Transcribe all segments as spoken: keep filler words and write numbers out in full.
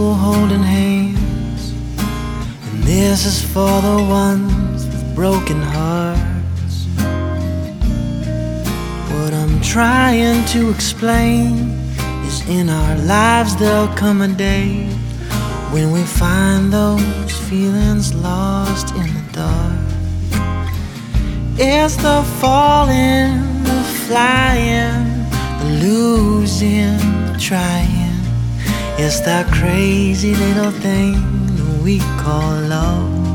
people holding hands, and this is for the ones with broken hearts. What I'm trying to explain is in our lives there'll come a day when we find those feelings lost in the dark. It's the falling, the flying, the losing, the trying. It's that crazy little thing that we call love.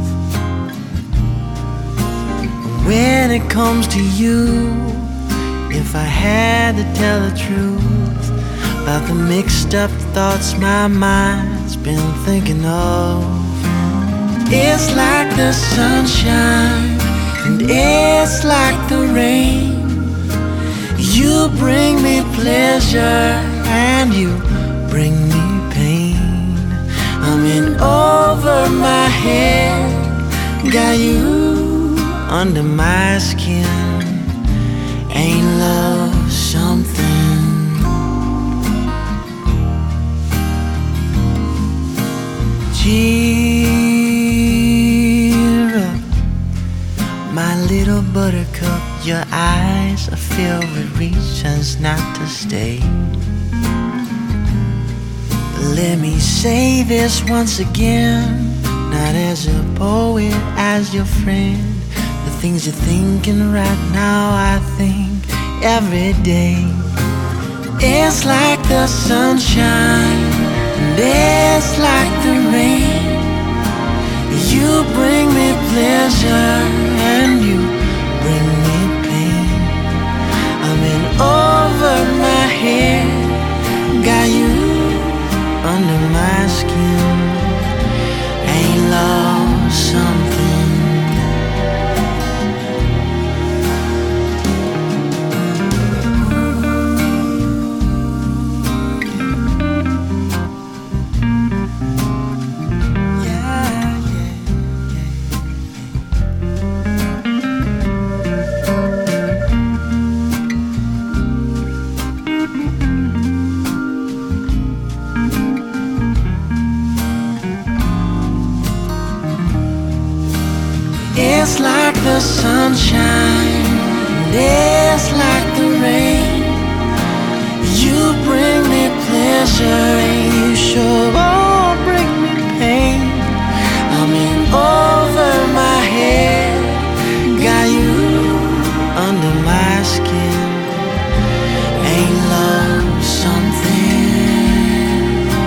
When it comes to you, if I had to tell the truth about the mixed up thoughts my mind's been thinking of, it's like the sunshine and it's like the rain. You bring me pleasure and you bring me pain. I'm in over my head, got you under my skin. Ain't love something? Cheer up, my little buttercup. Your eyes are filled with reasons not to stay. But let me say this once again, not as a poet, as your friend. The things you're thinking right now, I think every day. It's like the sunshine and it's like the rain. You bring me pleasure and you bring me pain. I'm in over my head, got you under my skin. Ain't love something? It's like the sunshine, and it's like the rain. You bring me pleasure and you sure won't bring me pain. I'm in over my head, got you under my skin. Ain't love something?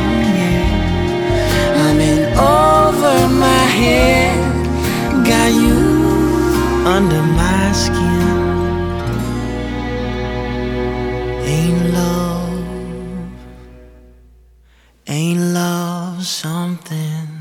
Yeah. I'm in over my head, got you under my skin. Ain't love, ain't love something?